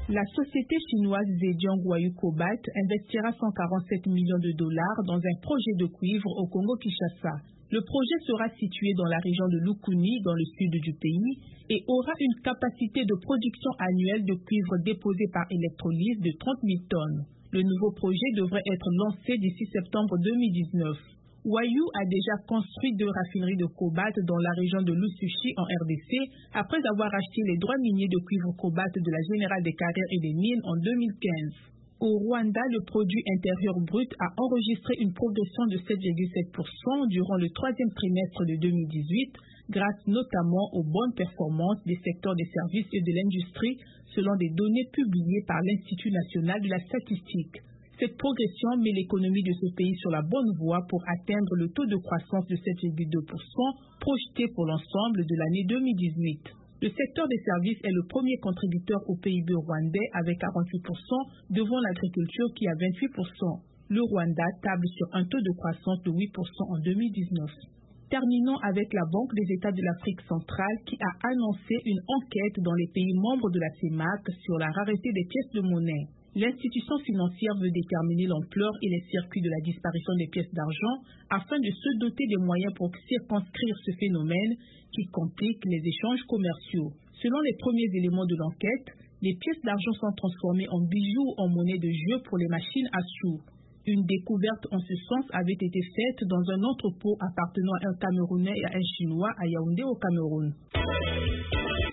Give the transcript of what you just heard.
La société chinoise Zhejiang Huayu Cobalt investira 147 millions de dollars dans un projet de cuivre au Congo-Kinshasa. Le projet sera situé dans la région de Lukuni, dans le sud du pays, et aura une capacité de production annuelle de cuivre déposé par électrolyse de 30 000 tonnes. Le nouveau projet devrait être lancé d'ici septembre 2019. Huayu a déjà construit 2 raffineries de cobalt dans la région de Lusushi en RDC après avoir acheté les droits miniers de cuivre cobalt de la Générale des Carrières et des Mines en 2015. Au Rwanda, le produit intérieur brut a enregistré une progression de 7,7% durant le 3e trimestre de 2018, grâce notamment aux bonnes performances des secteurs des services et de l'industrie, selon des données publiées par l'Institut national de la statistique. Cette progression met l'économie de ce pays sur la bonne voie pour atteindre le taux de croissance de 7,2% projeté pour l'ensemble de l'année 2018. Le secteur des services est le premier contributeur au PIB rwandais avec 48%, devant l'agriculture qui a 28%. Le Rwanda table sur un taux de croissance de 8% en 2019. Terminons avec la Banque des États de l'Afrique centrale qui a annoncé une enquête dans les pays membres de la CEMAC sur la rareté des pièces de monnaie. L'institution financière veut déterminer l'ampleur et les circuits de la disparition des pièces d'argent afin de se doter des moyens pour circonscrire ce phénomène qui complique les échanges commerciaux. Selon les premiers éléments de l'enquête, les pièces d'argent sont transformées en bijoux ou en monnaie de jeu pour les machines à sous. Une découverte en ce sens avait été faite dans un entrepôt appartenant à un Camerounais et à un Chinois à Yaoundé au Cameroun.